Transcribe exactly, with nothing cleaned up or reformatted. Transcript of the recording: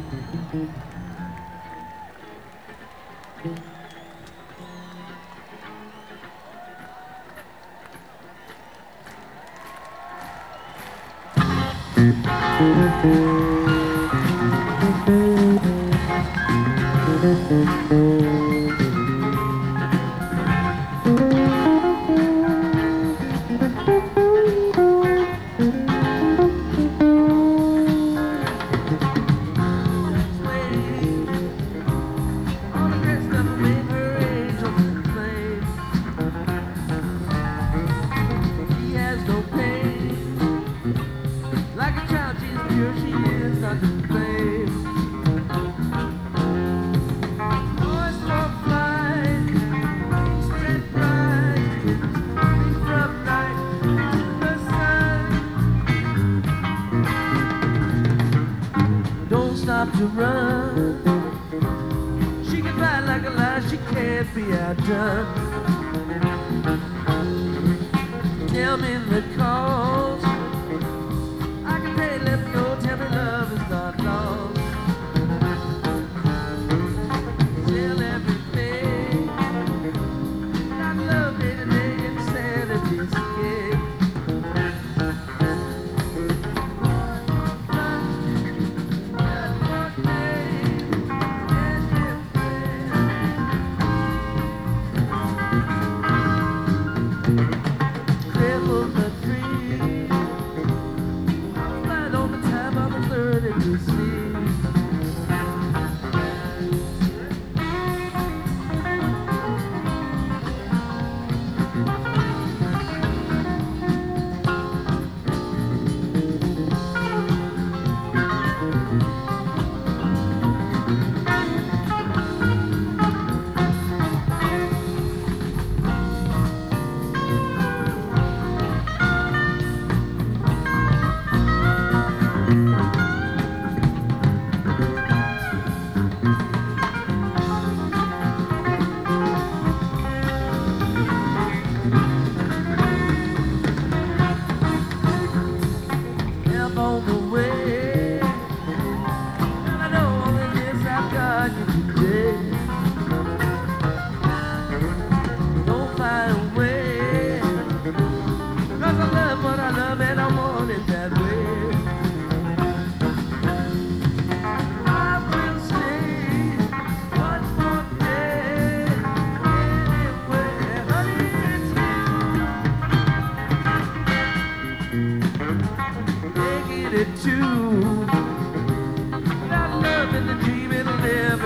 Stop to run. She can fight like a lion, she can't be outdone. Tell me the cause. I can pay, let me go. Tell me love is not lost. Tell everything that love day to day insanity escape. On the way, and I know all of this I've got you today. Don't fly away, 'cause I love what I love and I want it that way. I will stay one more day, anywhere, honey, it's you. It too. Without love in the dream, it'll never